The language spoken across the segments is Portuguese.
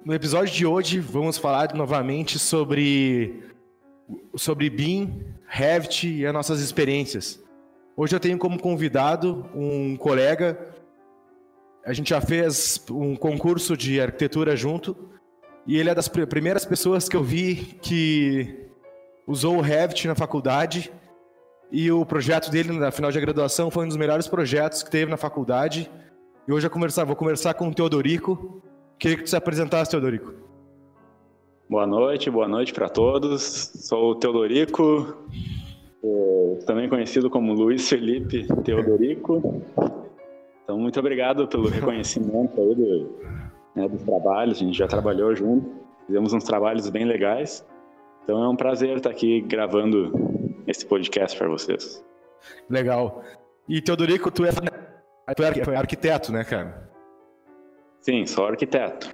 No episódio de hoje, vamos falar novamente sobre BIM, Revit e as nossas experiências. Hoje eu tenho como convidado um colega. A gente já fez um concurso de arquitetura junto e ele é das primeiras pessoas que eu vi que usou o Revit na faculdade, e o projeto dele na final de graduação foi um dos melhores projetos que teve na faculdade. E hoje vou conversar com o Teodorico. Queria que tu se apresentasse, Teodorico. Boa noite para todos. Sou o Teodorico, também conhecido como Luiz Felipe Teodorico. Então, muito obrigado pelo reconhecimento aí dos trabalhos. A gente já trabalhou junto, fizemos uns trabalhos bem legais. Então, é um prazer estar aqui gravando esse podcast para vocês. Legal. E, Teodorico, tu é arquiteto, né, cara? Sim, sou arquiteto.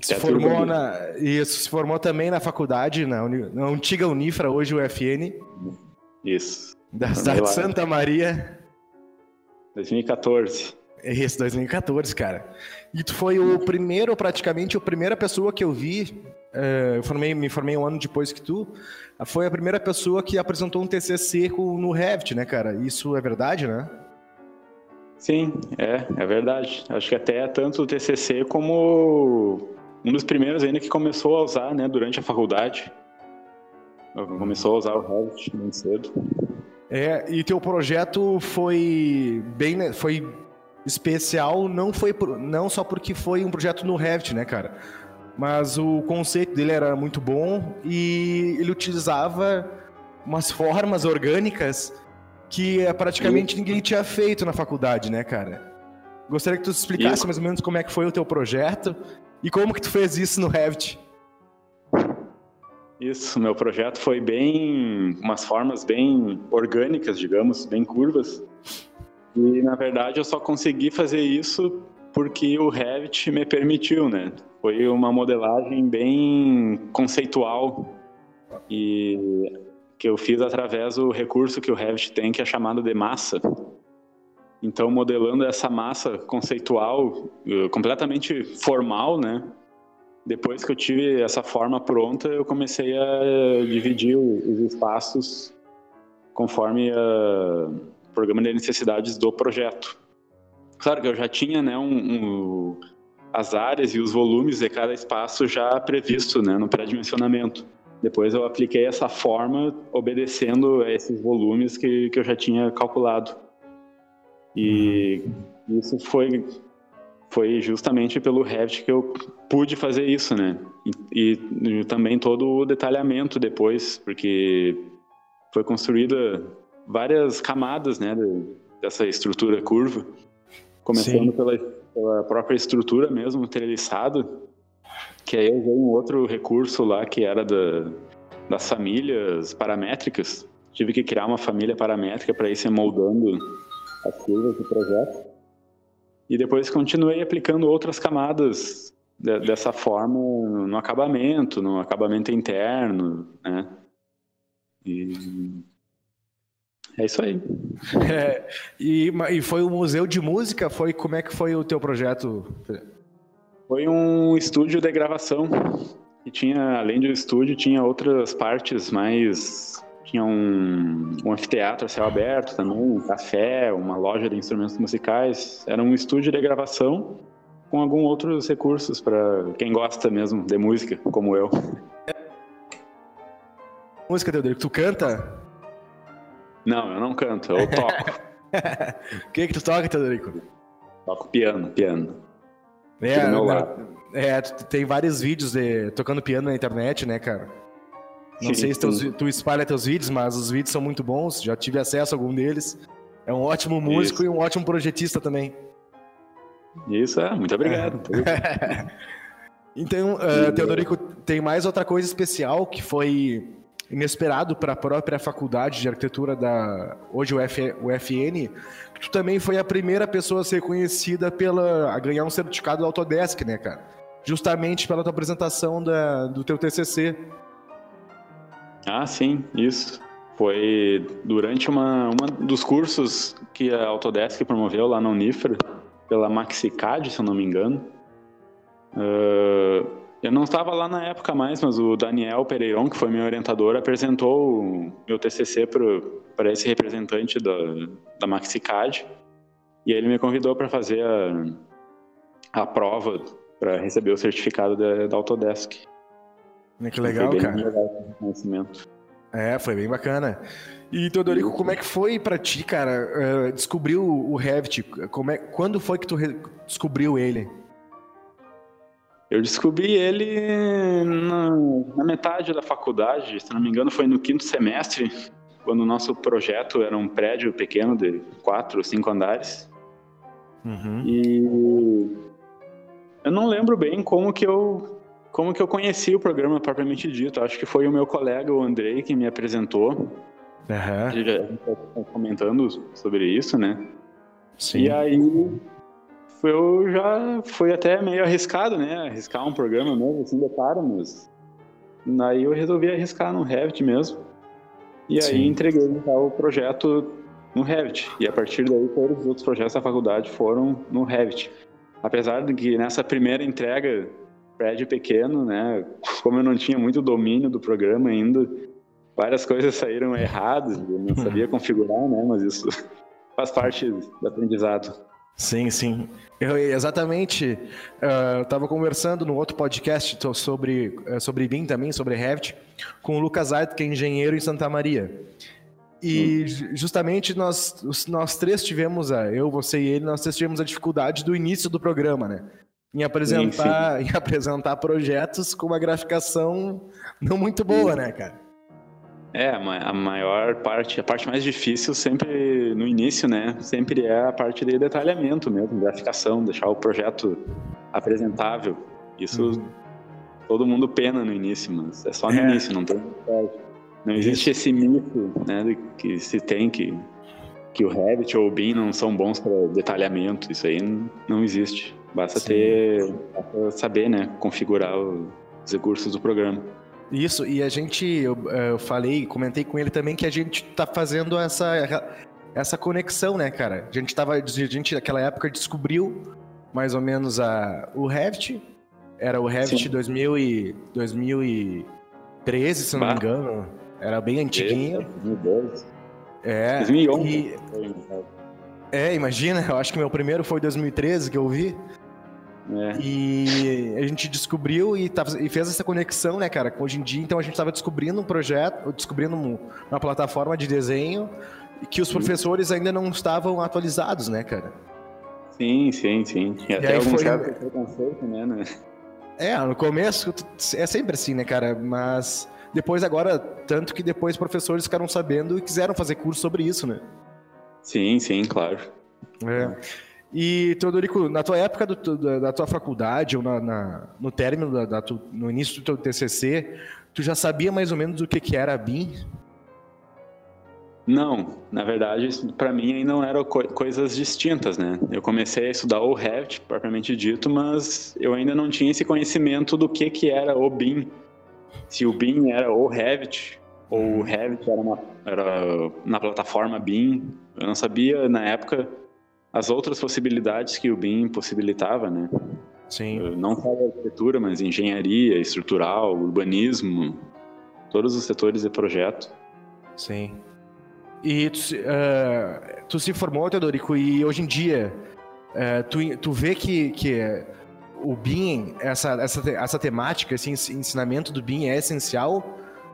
Se formou também na faculdade, na antiga Unifra, hoje o UFN. Isso. Da cidade de Santa Maria. 2014. Esse, 2014, cara. E tu foi praticamente a primeira pessoa que eu vi, me formei um ano depois que tu, foi a primeira pessoa que apresentou um TCC no Revit, né, cara? Isso é verdade, né? Sim, é verdade. Acho que até tanto o TCC como um dos primeiros ainda que começou a usar, né, durante a faculdade. Começou a usar o Revit bem cedo. E teu projeto foi especial, não só porque foi um projeto no Revit, né, cara? Mas o conceito dele era muito bom e ele utilizava umas formas orgânicas que praticamente ninguém tinha feito na faculdade, né, cara? Gostaria que tu explicasse mais ou menos como é que foi o teu projeto e como que tu fez isso no Revit. Isso, meu projeto foi umas formas bem orgânicas, digamos, bem curvas. E, na verdade, eu só consegui fazer isso porque o Revit me permitiu, né? Foi uma modelagem bem conceitual e que eu fiz através do recurso que o Revit tem, que é chamado de massa. Então, modelando essa massa conceitual, completamente formal, né? Depois que eu tive essa forma pronta, eu comecei a dividir os espaços conforme o programa de necessidades do projeto. Claro que eu já tinha, né, as áreas e os volumes de cada espaço já previsto, né, no pré-dimensionamento. Depois eu apliquei essa forma obedecendo a esses volumes que eu já tinha calculado. E isso foi justamente pelo Revit que eu pude fazer isso, né? E também todo o detalhamento depois, porque foi construída várias camadas, né, dessa estrutura curva, começando pela própria estrutura mesmo, treliçado, que aí eu usei um outro recurso lá que era das famílias paramétricas. Tive que criar uma família paramétrica para ir se moldando as curvas do projeto. E depois continuei aplicando outras camadas dessa forma no acabamento interno, né? E é isso aí. E foi o Museu de Música? Como é que foi o teu projeto? Foi um estúdio de gravação. E tinha, além do estúdio, tinha outras partes mais... Tinha um anfiteatro a céu aberto também, um café, uma loja de instrumentos musicais. Era um estúdio de gravação com alguns outros recursos para quem gosta mesmo de música, como eu. Música, Teodorico, tu canta? Não, eu não canto, eu toco. O que tu toca, Teodorico? Toco piano. Do meu lado. Tem vários vídeos tocando piano na internet, né, cara? Não sei se tu espalha teus vídeos, mas os vídeos são muito bons, já tive acesso a algum deles. É um ótimo músico e um ótimo projetista também. Isso, muito obrigado. Então, Teodorico, tem mais outra coisa especial que foi inesperado para a própria faculdade de arquitetura hoje o UFN, que tu também foi a primeira pessoa a ser conhecida a ganhar um certificado do Autodesk, né, cara? Justamente pela tua apresentação do teu TCC. Ah, sim, isso. Foi durante uma dos cursos que a Autodesk promoveu lá na Unifra, pela MaxiCAD, se eu não me engano. Eu não estava lá na época mais, mas o Daniel Pereiron, que foi meu orientador, apresentou o meu TCC para esse representante da MaxiCAD, e ele me convidou para fazer a prova para receber o certificado da Autodesk. Que legal, foi bem cara. Legal esse conhecimento. Foi bem bacana. E, Teodorico, como é que foi pra ti, cara, descobrir o Revit? Quando foi que tu descobriu ele? Eu descobri ele na metade da faculdade, se não me engano foi no 5º semestre, quando o nosso projeto era um prédio pequeno de 4 ou 5 andares. Uhum. E eu não lembro bem como que eu conheci o programa propriamente dito. Acho que foi o meu colega, o Andrei, que me apresentou. Uhum. A gente está comentando sobre isso, né? Sim. E aí eu já fui até meio arriscado, né? Arriscar um programa novo, assim, de cara, mas aí eu resolvi arriscar no Revit mesmo. E aí entreguei o projeto no Revit. E a partir daí todos os outros projetos da faculdade foram no Revit. Apesar de que nessa primeira entrega, prédio pequeno, né? Como eu não tinha muito domínio do programa ainda, várias coisas saíram erradas, eu não sabia configurar, né? Mas isso faz parte do aprendizado. Sim, sim. Exatamente. Eu estava conversando no outro podcast sobre BIM também, sobre Revit, com o Lucas Aito, que é engenheiro em Santa Maria. E justamente nós três tivemos, eu, você e ele, nós três tivemos a dificuldade do início do programa, né? Em apresentar projetos com uma graficação não muito boa, né, cara? A maior parte, a parte mais difícil sempre no início, né? Sempre é a parte de detalhamento mesmo, graficação, deixar o projeto apresentável. Isso todo mundo pena no início, mas é só no início, não tem. Não existe esse mito, né, que se tem que o Revit ou o BIM não são bons para detalhamento. Isso aí não existe. Basta saber, né, configurar os recursos do programa. Isso, e eu comentei com ele também que a gente tá fazendo essa conexão, né, cara? A gente naquela época descobriu mais ou menos o Revit, era o Revit 2013, se não me engano, era bem antiguinho. 2012. 2011. Imagina, eu acho que meu primeiro foi 2013 que eu vi. E a gente descobriu e fez essa conexão, né, cara? Hoje em dia, então, a gente estava descobrindo um projeto, descobrindo uma plataforma de desenho que os professores ainda não estavam atualizados, né, cara? Sim. E até algum certo preconceito, né? No começo é sempre assim, né, cara? Mas depois agora, tanto que depois os professores ficaram sabendo e quiseram fazer curso sobre isso, né? Sim, claro. E, Teodorico, na tua época da tua faculdade, ou no término, no início do teu TCC, tu já sabia mais ou menos o que era a BIM? Não, na verdade, para mim ainda não eram coisas distintas, né? Eu comecei a estudar o Revit, propriamente dito, mas eu ainda não tinha esse conhecimento do que era o BIM. Se o BIM era o Revit, ou o Revit era na plataforma BIM. Eu não sabia, na época, as outras possibilidades que o BIM possibilitava, né? Sim. Não só a arquitetura, mas engenharia, estrutural, urbanismo, todos os setores de projeto. Sim. E tu se formou, Teodorico, e hoje em dia tu vê que o BIM, essa temática, esse ensinamento do BIM é essencial?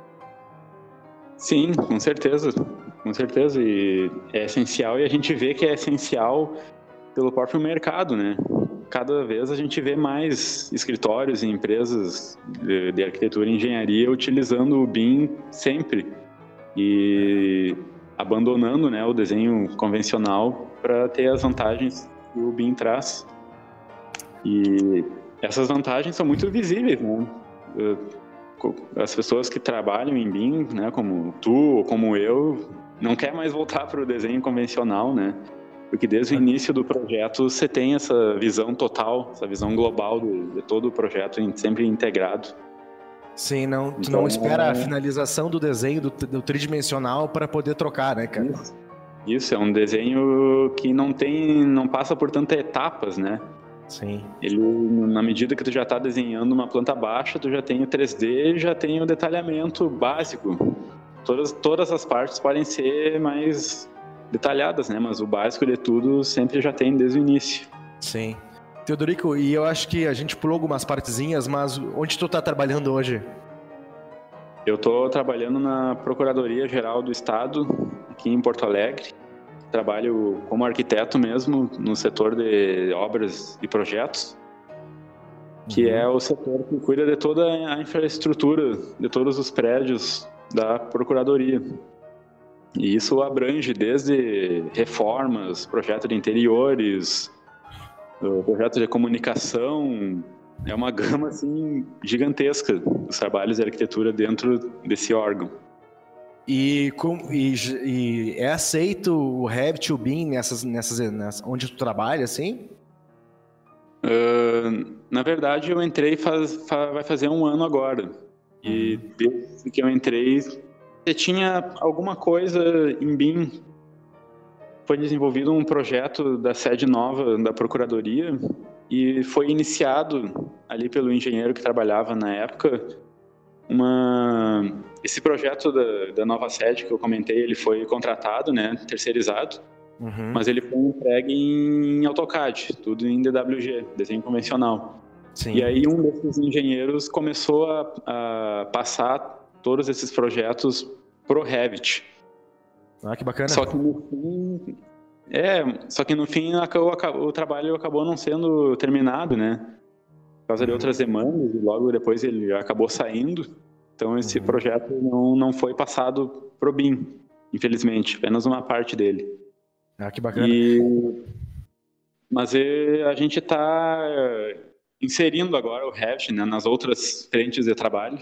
Sim, com certeza, e é essencial, e a gente vê que é essencial pelo próprio mercado, né? Cada vez a gente vê mais escritórios e empresas de arquitetura e engenharia utilizando o BIM sempre e abandonando, né, o desenho convencional para ter as vantagens que o BIM traz. E essas vantagens são muito visíveis, né? As pessoas que trabalham em BIM, né, como tu ou como eu, não quer mais voltar para o desenho convencional, né? Porque desde o início do projeto você tem essa visão total, essa visão global de todo o projeto, sempre integrado. Sim, tu não espera a finalização do desenho do tridimensional para poder trocar, né, cara? Isso, é um desenho que não passa por tantas etapas, né? Sim. Ele, na medida que tu já está desenhando uma planta baixa, tu já tem o 3D, já tem o detalhamento básico. Todas as partes podem ser mais detalhadas, né? Mas o básico de tudo sempre já tem desde o início. Sim. Teodorico, e eu acho que a gente pulou algumas partezinhas, mas onde tu tá trabalhando hoje? Eu estou trabalhando na Procuradoria-Geral do Estado, aqui em Porto Alegre. Trabalho como arquiteto mesmo, no setor de obras e projetos, que é o setor que cuida de toda a infraestrutura de todos os prédios da Procuradoria. E isso abrange desde reformas, projeto de interiores, projeto de comunicação. É uma gama assim, gigantesca dos trabalhos de arquitetura dentro desse órgão. E é aceito o Revit e o BIM onde tu trabalha, assim? Na verdade, eu entrei vai fazer 1 ano agora. E desde que eu entrei, tinha alguma coisa em BIM. Foi desenvolvido um projeto da sede nova da Procuradoria e foi iniciado ali pelo engenheiro que trabalhava na época. Esse projeto da nova sede que eu comentei, ele foi contratado, né, terceirizado, mas ele foi entregue em AutoCAD, tudo em DWG, desenho convencional. Sim. E aí um desses engenheiros começou a passar todos esses projetos pro Revit. Ah, que bacana. Só que no fim o trabalho acabou não sendo terminado, né? Por causa de outras demandas, e logo depois ele acabou saindo. Então esse projeto não foi passado pro BIM, infelizmente, apenas uma parte dele. Ah, que bacana. Mas a gente está inserindo agora o Revit, né, nas outras frentes de trabalho.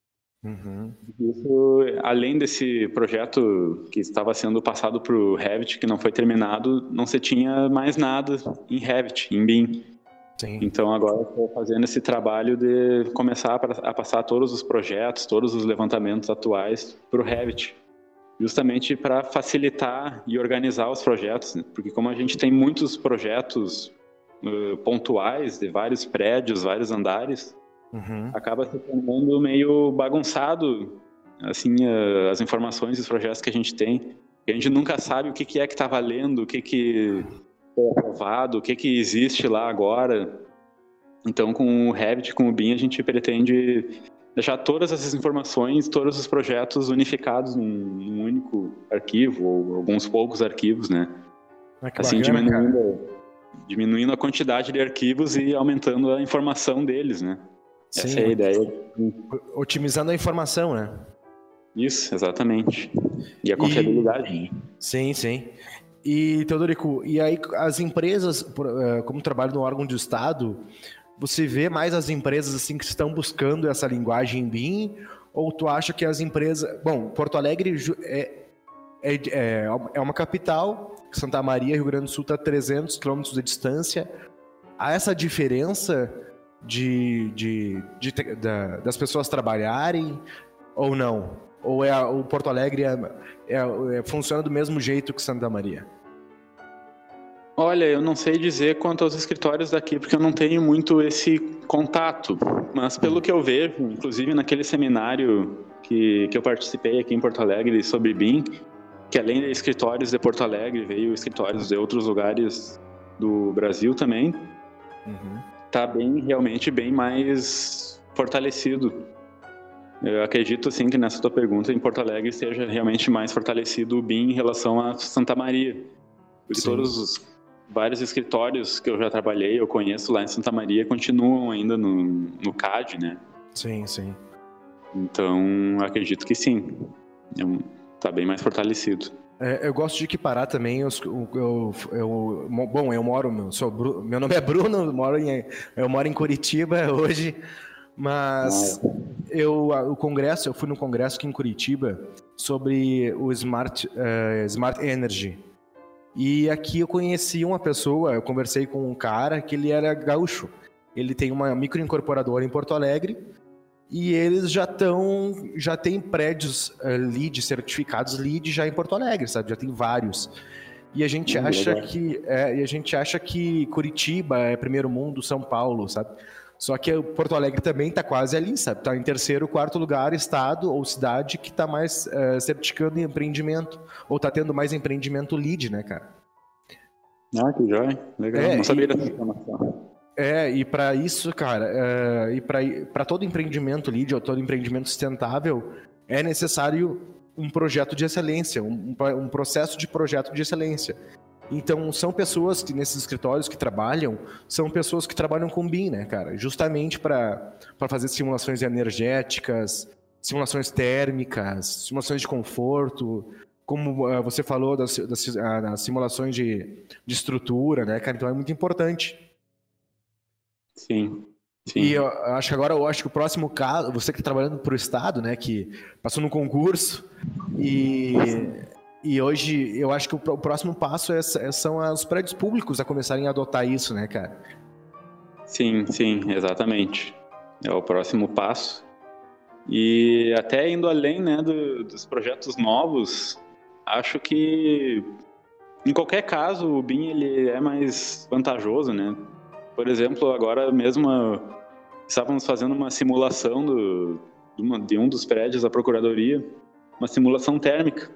Isso, além desse projeto que estava sendo passado para o Revit, que não foi terminado, não se tinha mais nada em Revit, em BIM. Sim. Então agora estou fazendo esse trabalho de começar a passar todos os projetos, todos os levantamentos atuais para o Revit, justamente para facilitar e organizar os projetos, né? Porque como a gente tem muitos projetos pontuais de vários prédios, vários andares, acaba se tornando meio bagunçado assim, as informações e os projetos que a gente tem. A gente nunca sabe o que é que está valendo, o que foi aprovado, o que existe lá agora. Então, com o Revit, com o BIM, a gente pretende deixar todas essas informações, todos os projetos unificados num único arquivo, ou alguns poucos arquivos, né? Assim, bacana, diminuindo a quantidade de arquivos e aumentando a informação deles, né? Sim, essa é a ideia. Otimizando a informação, né? Isso, exatamente. E a confiabilidade. Sim, sim. E, Teodorico, e aí as empresas, como trabalho no órgão de Estado, você vê mais as empresas assim que estão buscando essa linguagem BIM? Ou tu acha que as empresas... Bom, Porto Alegre é uma capital, Santa Maria, Rio Grande do Sul, está a 300 quilômetros de distância. Há essa diferença das pessoas trabalharem ou não? Ou o Porto Alegre funciona do mesmo jeito que Santa Maria? Olha, eu não sei dizer quanto aos escritórios daqui, porque eu não tenho muito esse contato. Mas pelo que eu vejo, inclusive naquele seminário que eu participei aqui em Porto Alegre sobre BIM, que além de escritórios de Porto Alegre, veio escritórios de outros lugares do Brasil também, está realmente bem mais fortalecido. Eu acredito, assim, que nessa tua pergunta, em Porto Alegre, esteja realmente mais fortalecido o BIM em relação a Santa Maria. Porque todos os vários escritórios que eu já trabalhei, eu conheço lá em Santa Maria, continuam ainda no CAD, né? Sim, sim. Então, acredito que sim. Está bem mais fortalecido. Eu gosto de equiparar também. Bom, eu moro... meu nome é Bruno, eu moro em Curitiba hoje, mas eu fui no congresso aqui em Curitiba sobre o Smart Energy. E aqui eu conheci uma pessoa, eu conversei com um cara que ele era gaúcho. Ele tem uma microincorporadora em Porto Alegre e eles já têm prédios LEED, certificados LEED já em Porto Alegre, sabe? Já tem vários. E a gente acha que Curitiba é primeiro mundo, São Paulo, sabe? Só que o Porto Alegre também tá quase ali, sabe? Tá em terceiro, quarto lugar, estado ou cidade que tá mais certificando em empreendimento, ou tá tendo mais empreendimento lead, né, cara? Ah, que joia. Legal. Não sabia dessa informação. E para isso, cara, e para todo empreendimento lead ou todo empreendimento sustentável, é necessário um projeto de excelência, um processo de projeto de excelência. Então, são pessoas que nesses escritórios que trabalham, são pessoas que trabalham com BIM, né, cara? Justamente para fazer simulações energéticas, simulações térmicas, simulações de conforto, como você falou das simulações de estrutura, né, cara? Então, é muito importante. Sim. E eu acho que o próximo caso, você que está trabalhando para o Estado, né, que passou no concurso, e hoje eu acho que o próximo passo são os prédios públicos a começarem a adotar isso, né, cara? Sim, exatamente. É o próximo passo. E até indo além, né, dos projetos novos, acho que em qualquer caso o BIM ele é mais vantajoso, né? Por exemplo, agora mesmo estávamos fazendo uma simulação de um dos prédios da Procuradoria, uma simulação térmica.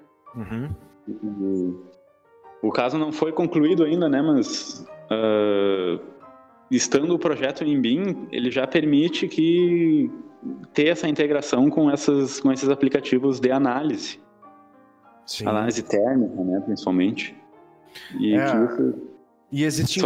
O caso não foi concluído ainda, né? Mas estando o projeto em BIM, ele já permite que ter essa integração com esses aplicativos de análise. Sim. Análise térmica, né? Principalmente. E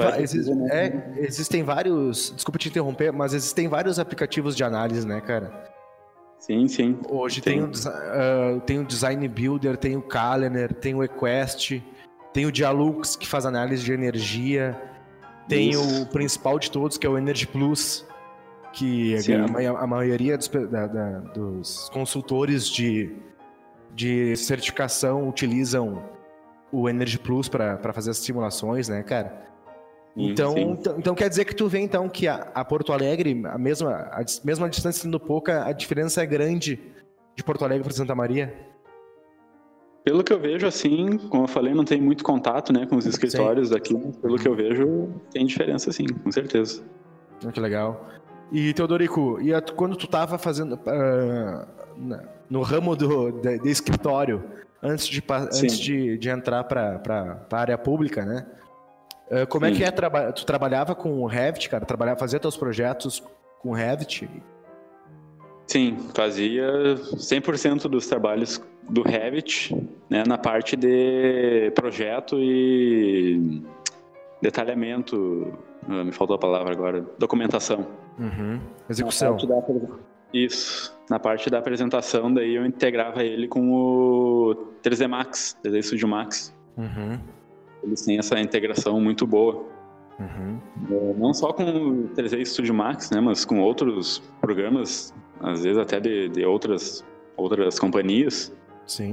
existem vários... Desculpa te interromper, mas existem vários aplicativos de análise, né, cara? Sim. Hoje tem o Design Builder, tem o Calendar, tem o Equest, tem o Dialux, que faz análise de energia, tem o principal de todos, que é o Energy Plus, que a maioria dos consultores de certificação utilizam o Energy Plus para fazer as simulações, né, cara? Então quer dizer que tu vê, então, que a Porto Alegre, mesmo a distância sendo pouca, a diferença é grande de Porto Alegre para Santa Maria? Pelo que eu vejo, assim, como eu falei, não tem muito contato, né, com os escritórios daqui, mas pelo que eu vejo, tem diferença, sim, com certeza. Que legal. E, Teodorico, quando tu estava fazendo no ramo de escritório, antes de entrar para a área pública, né? Como é que tu trabalhava com o Revit, cara? Fazia teus projetos com o Revit? Sim, fazia 100% dos trabalhos do Revit, né, na parte de projeto e detalhamento, me faltou a palavra agora, documentação. Execução. Na parte da apresentação, daí eu integrava ele com o 3D Max, 3D Studio Max. Eles têm essa integração muito boa. Não só com o 3D Studio Max, né, mas com outros programas, às vezes até de outras companhias. Sim.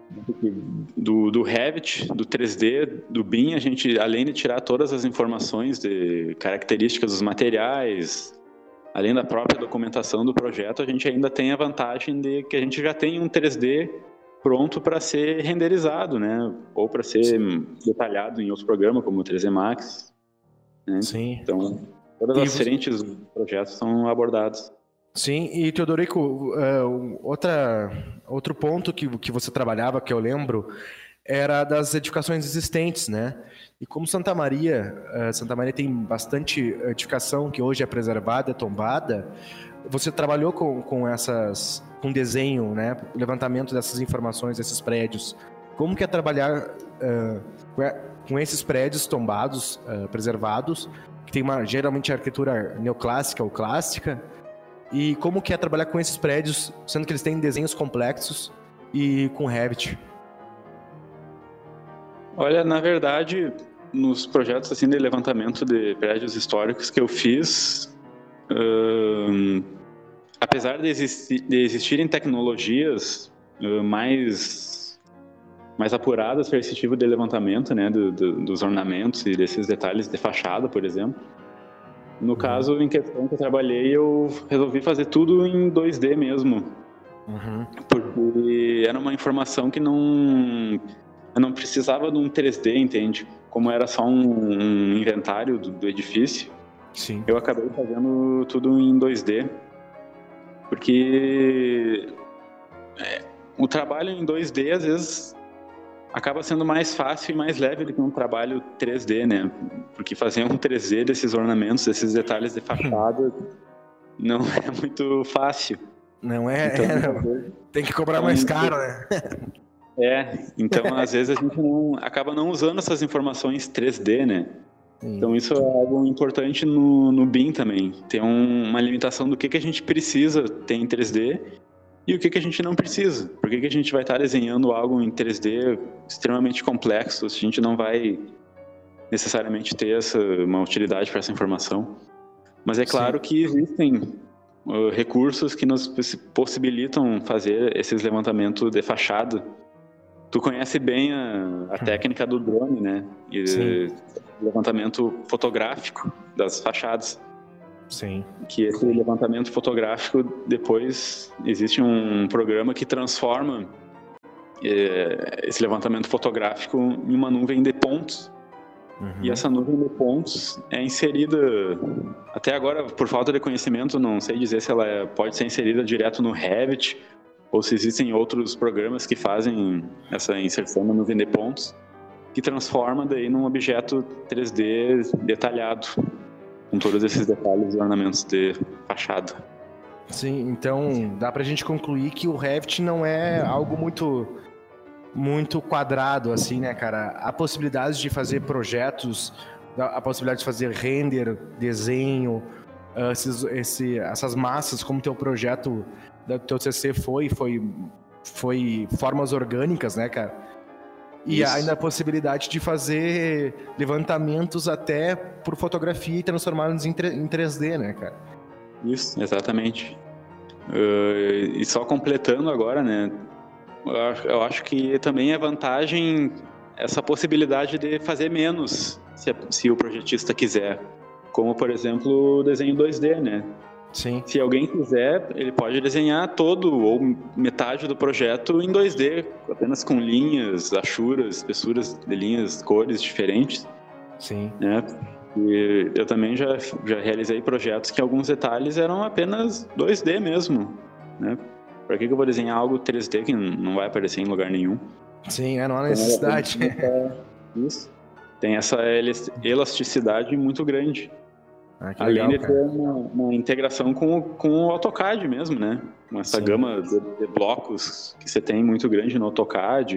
Do Revit, do 3D, do BIM, a gente, além de tirar todas as informações de características dos materiais, além da própria documentação do projeto, a gente ainda tem a vantagem de que a gente já tem um 3D pronto para ser renderizado, né? Ou para ser detalhado em outro programa, como o 3D Max. Né? Sim. Então, todas as frentes do projeto são abordadas. Sim, e Teodorico, outro ponto que você trabalhava, que eu lembro, era das edificações existentes, né? E como Santa Maria tem bastante edificação que hoje é preservada, é tombada, você trabalhou com desenho, né? Levantamento dessas informações, desses prédios. Como que é trabalhar com esses prédios tombados, preservados, que tem geralmente a arquitetura neoclássica ou clássica, e como que é trabalhar com esses prédios, sendo que eles têm desenhos complexos e com Revit? Olha, na verdade, nos projetos assim de levantamento de prédios históricos que eu fiz, apesar de existirem tecnologias mais apuradas para esse tipo de levantamento, né, dos ornamentos e desses detalhes de fachada, por exemplo, no caso em questão que eu trabalhei, eu resolvi fazer tudo em 2D mesmo, porque era uma informação que não eu não precisava de um 3D, entende? Como era só um inventário do edifício, Sim. eu acabei fazendo tudo em 2D, porque o trabalho em 2D, às vezes, acaba sendo mais fácil e mais leve do que um trabalho 3D, né? Porque fazer um 3D desses ornamentos, desses detalhes de fachada, não é muito fácil. Não é? Então, tem que cobrar mais caro, né? Então às vezes a gente acaba não usando essas informações 3D, né? Sim. Então isso é algo importante no BIM também. Tem uma limitação do que a gente precisa ter em 3D e o que a gente não precisa. Por que a gente vai estar desenhando algo em 3D extremamente complexo se a gente não vai necessariamente ter uma utilidade para essa informação? Mas é claro que existem recursos que nos possibilitam fazer esses levantamentos de fachada. Tu conhece bem a técnica do drone, né? E levantamento fotográfico das fachadas. Sim. Que esse levantamento fotográfico, depois existe um programa que transforma esse levantamento fotográfico em uma nuvem de pontos. E essa nuvem de pontos é inserida, até agora, por falta de conhecimento, não sei dizer se ela pode ser inserida direto no Revit ou se existem outros programas que fazem essa inserção na nuvem de pontos, que transforma daí num objeto 3D detalhado, com todos esses detalhes e ornamentos de fachada. Sim, então dá pra gente concluir que o Revit não é algo muito quadrado, assim, né, cara? Há possibilidades de fazer projetos, a possibilidade de fazer render, desenho, essas massas, como teu projeto do teu TCC foi formas orgânicas, né, cara? E há ainda a possibilidade de fazer levantamentos até por fotografia e transformá-los em 3D, né, cara? Isso, exatamente. E só completando agora, né? Eu acho que também é vantagem essa possibilidade de fazer menos, se o projetista quiser. Como, por exemplo, o desenho 2D, né? Sim. Se alguém quiser, ele pode desenhar todo ou metade do projeto em 2D, apenas com linhas, achuras, espessuras de linhas, cores diferentes. Sim. Né? E eu também já realizei projetos que alguns detalhes eram apenas 2D mesmo, né? Para que eu vou desenhar algo 3D que não vai aparecer em lugar nenhum? Sim, não há necessidade. Isso. Tem essa elasticidade muito grande. Além de ter uma integração com o AutoCAD mesmo, né? Com essa gama de blocos que você tem muito grande no AutoCAD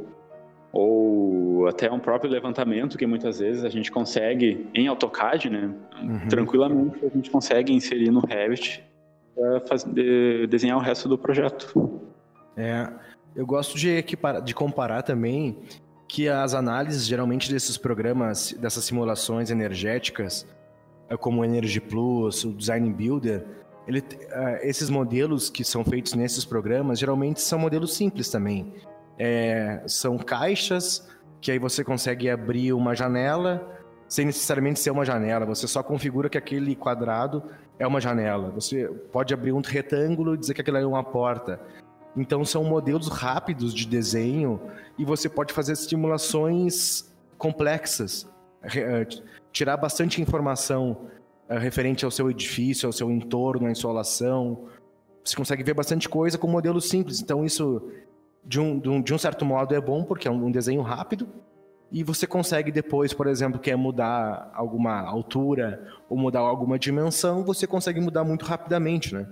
ou até um próprio levantamento que muitas vezes a gente consegue em AutoCAD, né? Tranquilamente a gente consegue inserir no Revit para desenhar o resto do projeto. Eu gosto de comparar também que as análises geralmente desses programas, dessas simulações energéticas, como o Energy Plus, o Design Builder, esses modelos que são feitos nesses programas geralmente são modelos simples também. São caixas que aí você consegue abrir uma janela sem necessariamente ser uma janela. Você só configura que aquele quadrado é uma janela. Você pode abrir um retângulo e dizer que aquilo é uma porta. Então são modelos rápidos de desenho e você pode fazer simulações complexas, tirar bastante informação referente ao seu edifício, ao seu entorno, à insolação. Você consegue ver bastante coisa com modelos simples. Então isso, de um certo modo, é bom porque é um desenho rápido e você consegue depois, por exemplo, quer mudar alguma altura ou mudar alguma dimensão, você consegue mudar muito rapidamente, né?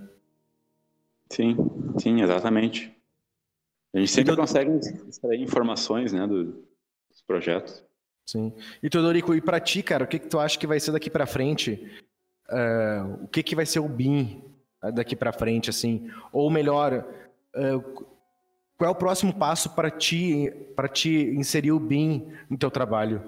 Sim, exatamente. A gente sempre consegue extrair informações, né, dos projetos. Sim. E Teodorico, e pra ti, cara, o que tu acha que vai ser daqui pra frente? O que vai ser o BIM daqui pra frente, assim? Ou melhor, qual é o próximo passo para ti inserir o BIM no teu trabalho?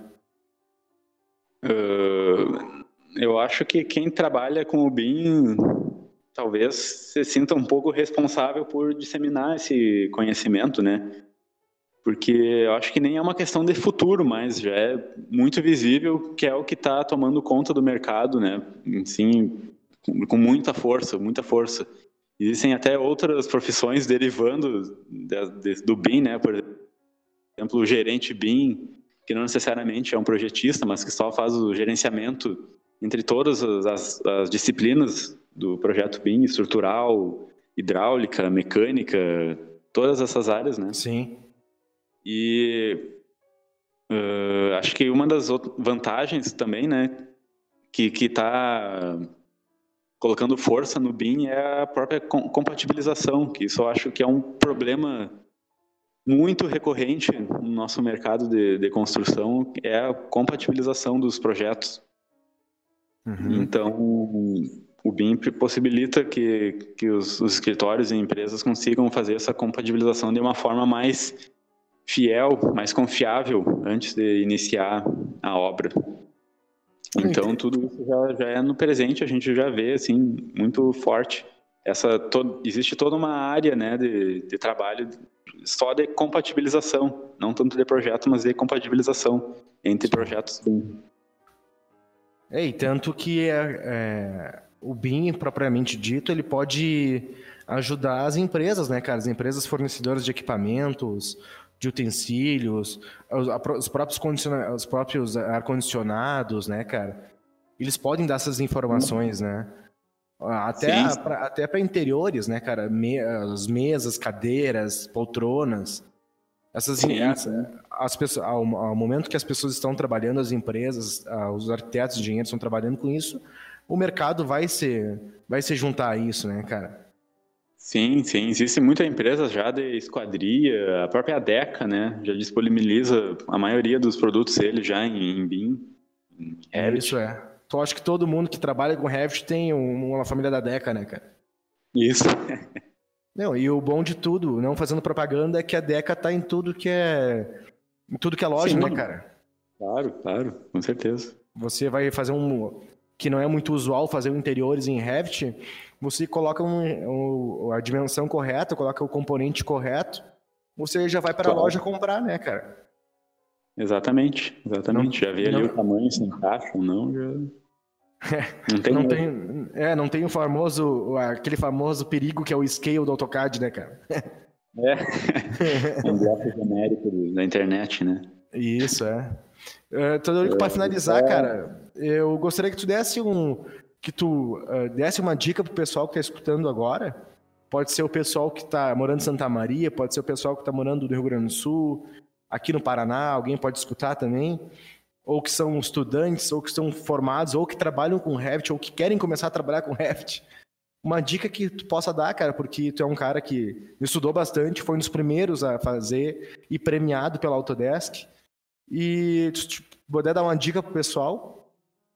Eu acho que quem trabalha com o BIM talvez se sinta um pouco responsável por disseminar esse conhecimento, né? Porque eu acho que nem é uma questão de futuro, mas já é muito visível que é o que está tomando conta do mercado, né? Sim, com muita força, muita força. Existem até outras profissões derivando do BIM, né? Por exemplo, exemplo, o gerente BIM, que não necessariamente é um projetista, mas que só faz o gerenciamento entre todas as disciplinas do projeto BIM, estrutural, hidráulica, mecânica, todas essas áreas, né? Sim. E acho que uma das vantagens também, né, que está colocando força no BIM é a própria compatibilização, que isso eu acho que é um problema muito recorrente no nosso mercado de construção, é a compatibilização dos projetos. Uhum. Então, o BIM possibilita que os escritórios e empresas consigam fazer essa compatibilização de uma forma mais fiel, mais confiável antes de iniciar a obra. Então, tudo isso já é no presente, a gente já vê, assim, muito forte. Existe toda uma área, né, de trabalho só de compatibilização, não tanto de projeto, mas de compatibilização entre projetos. E tanto que o BIM, propriamente dito, ele pode ajudar as empresas, né, cara? As empresas fornecedoras de equipamentos, de utensílios, os próprios ar-condicionados, né, cara? Eles podem dar essas informações, né? Até para interiores, né, cara? As mesas, cadeiras, poltronas. As pessoas, ao momento que as pessoas estão trabalhando, as empresas, os arquitetos, engenheiros estão trabalhando com isso, o mercado vai se juntar a isso, né, cara? Sim, existe muita empresa já de esquadria, a própria Deca, né, já disponibiliza a maioria dos produtos dele já em BIM, em Revit. Isso é. Tu acha que todo mundo que trabalha com Revit tem uma família da Deca, né, cara? Isso. Não, e o bom de tudo, não fazendo propaganda, é que a Deca tá em tudo que é loja, Sim, né, cara? Claro, com certeza. Você vai fazer que não é muito usual fazer interiores em Revit, você coloca a dimensão correta, coloca o componente correto, você já vai para a loja comprar, né, cara? Exatamente. Já vi ali o tamanho, se encaixa ou não, não tem aquele famoso perigo que é o scale do AutoCAD, né, cara? Um bloco genérico da internet, né? Isso, Teodorico, para finalizar, cara, eu gostaria que tu desse uma dica pro pessoal que tá escutando agora. Pode ser o pessoal que tá morando em Santa Maria, pode ser o pessoal que tá morando no Rio Grande do Sul, aqui no Paraná, alguém pode escutar também, ou que são estudantes, ou que estão formados, ou que trabalham com Revit, ou que querem começar a trabalhar com Revit. Uma dica que tu possa dar, cara, porque tu é um cara que estudou bastante, foi um dos primeiros a fazer e premiado pela Autodesk. E se puder dar uma dica pro pessoal?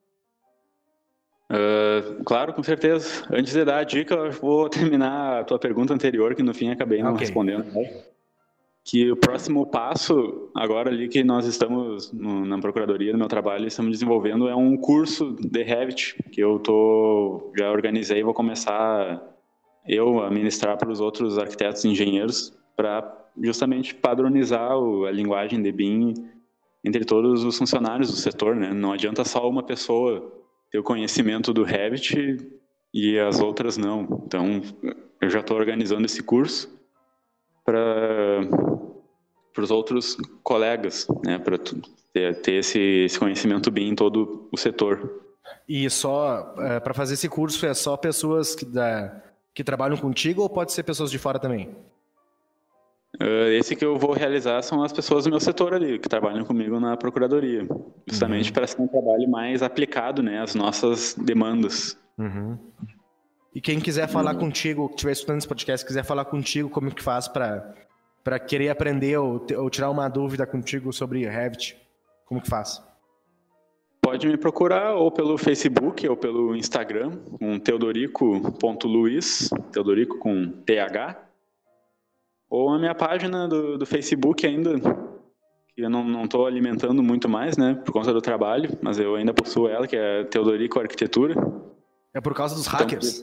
Claro, com certeza. Antes de dar a dica, eu vou terminar a tua pergunta anterior, que no fim acabei não respondendo. Que o próximo passo, agora ali que nós estamos na Procuradoria do meu trabalho, estamos desenvolvendo é um curso de Revit, que eu já organizei e vou começar a ministrar para os outros arquitetos e engenheiros, para justamente padronizar a linguagem de BIM entre todos os funcionários do setor, né? Não adianta só uma pessoa ter o conhecimento do Revit e as outras não. Então, eu já estou organizando esse curso para os outros colegas, né? Para ter esse conhecimento BIM em todo o setor. E só para fazer esse curso é só pessoas que trabalham contigo ou pode ser pessoas de fora também? Esse que eu vou realizar são as pessoas do meu setor ali, que trabalham comigo na Procuradoria, justamente para ser um trabalho mais aplicado, né, às nossas demandas. E quem quiser falar contigo, que estiver escutando esse podcast, quiser falar contigo, como que faz para querer aprender ou tirar uma dúvida contigo sobre Revit, como que faz? Pode me procurar ou pelo Facebook ou pelo Instagram, com teodorico.luiz, Teodorico com TH, ou a minha página do Facebook ainda, que eu não estou alimentando muito mais, né, por conta do trabalho, mas eu ainda possuo ela, que é Teodorico Arquitetura. É por causa dos hackers.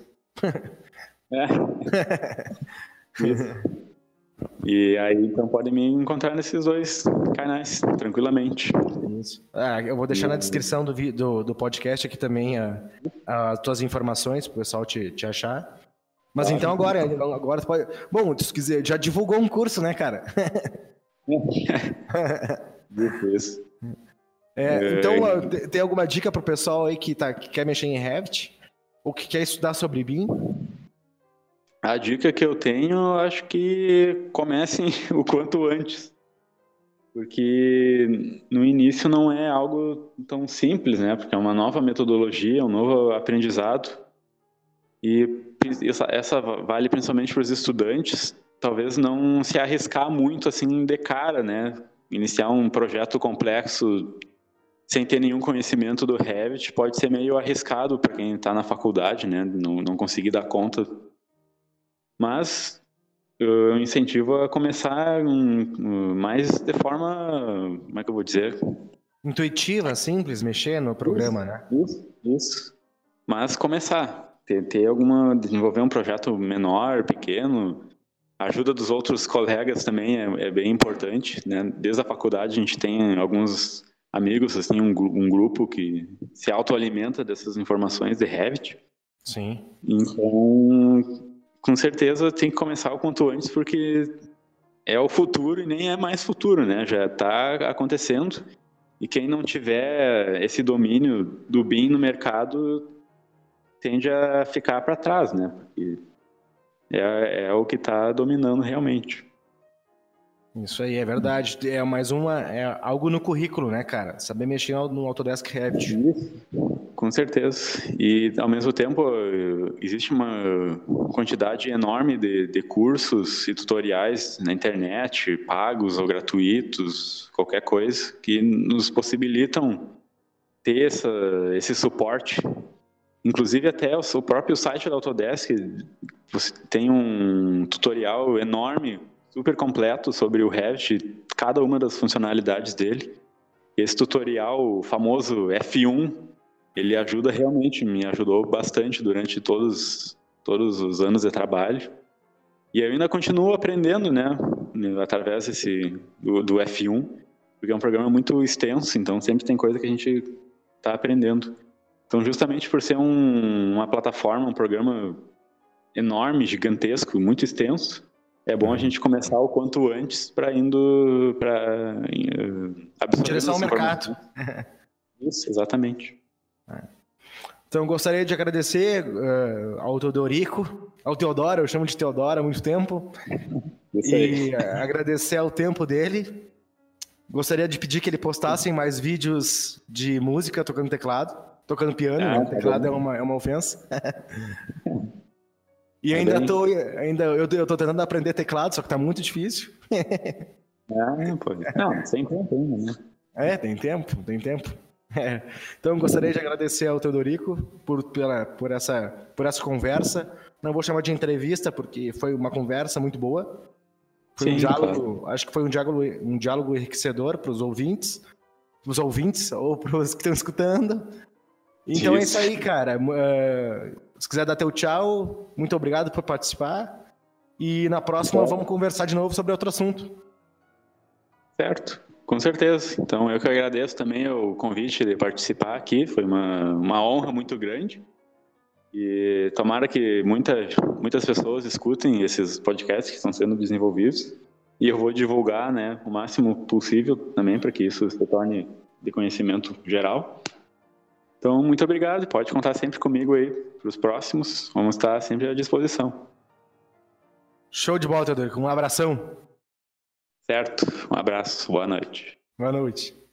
Isso. E aí, então, podem me encontrar nesses dois canais, tranquilamente. Isso. Eu vou deixar na descrição do podcast aqui também as tuas informações, para o pessoal te achar. Mas então agora tu pode... Bom, se quiser, já divulgou um curso, né, cara? Isso. Então, tem alguma dica pro pessoal aí que quer mexer em Revit? Ou que quer estudar sobre BIM? A dica que eu tenho, acho que comecem o quanto antes. Porque no início não é algo tão simples, né? Porque é uma nova metodologia, um novo aprendizado. E essa vale principalmente para os estudantes, talvez não se arriscar muito assim de cara, né? Iniciar um projeto complexo sem ter nenhum conhecimento do Revit pode ser meio arriscado para quem está na faculdade, né? Não conseguir dar conta. Mas eu incentivo a começar mais de forma, como é que eu vou dizer? Intuitiva, simples, mexer no programa, né? Isso. Mas começar. Desenvolver um projeto menor, pequeno. A ajuda dos outros colegas também é bem importante, né? Desde a faculdade a gente tem alguns amigos, assim, um grupo que se autoalimenta dessas informações de Revit. Sim. Então, com certeza tem que começar o quanto antes, porque é o futuro e nem é mais futuro, né? Já está acontecendo. E quem não tiver esse domínio do BIM no mercado tende a ficar para trás, né? Porque é o que está dominando realmente. Isso aí, é verdade. É algo no currículo, né, cara? Saber mexer no Autodesk Revit. Isso, com certeza. E, ao mesmo tempo, existe uma quantidade enorme de cursos e tutoriais na internet, pagos ou gratuitos, qualquer coisa, que nos possibilitam ter esse suporte. Inclusive, até o próprio site da Autodesk, você tem um tutorial enorme, super completo sobre o Revit, cada uma das funcionalidades dele. Esse tutorial, o famoso F1, ele ajuda realmente, me ajudou bastante durante todos os anos de trabalho. E eu ainda continuo aprendendo, né, através do F1, porque é um programa muito extenso, então sempre tem coisa que a gente está aprendendo. Então, justamente por ser uma plataforma, um programa enorme, gigantesco, muito extenso, é bom a gente começar o quanto antes para absorver. Em direção ao mercado. Isso, exatamente. Então, gostaria de agradecer ao Teodoro, eu chamo de Teodoro há muito tempo, e agradecer ao tempo dele. Gostaria de pedir que ele postasse mais vídeos de música tocando teclado, tocando piano, né? Teclado é uma ofensa. E eu tô tentando aprender teclado, só que tá muito difícil. Não, sem tempo ainda, né? Tem tempo. Então, gostaria de agradecer ao Teodorico por essa conversa. Não vou chamar de entrevista, porque foi uma conversa muito boa. Foi um diálogo, claro. Acho que foi um diálogo enriquecedor para os ouvintes ou para os que estão escutando. Então é isso aí, cara. Se quiser dar teu tchau, muito obrigado por participar. E na próxima vamos conversar de novo sobre outro assunto. Certo, com certeza. Então eu que agradeço também o convite de participar aqui. Foi uma honra muito grande. E tomara que muitas pessoas escutem esses podcasts que estão sendo desenvolvidos. E eu vou divulgar, né, o máximo possível também para que isso se torne de conhecimento geral. Então, muito obrigado. Pode contar sempre comigo aí para os próximos. Vamos estar sempre à disposição. Show de bola, Teodoro. Um abração. Certo. Um abraço. Boa noite. Boa noite.